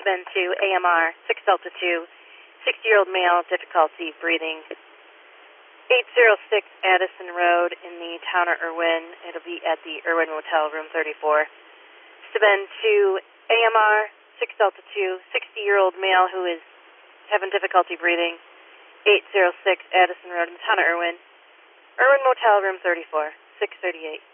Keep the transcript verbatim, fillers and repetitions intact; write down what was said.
Step into A M R six Delta two, sixty-year-old male, difficulty breathing. eight oh six Addison Road in the town of Irwin. It'll be at the Irwin Motel, room thirty-four. Step into A M R six Delta two, sixty-year-old male who is having difficulty breathing. eight oh six Addison Road in the town of Irwin. Irwin Motel, room thirty-four, six thirty-eight.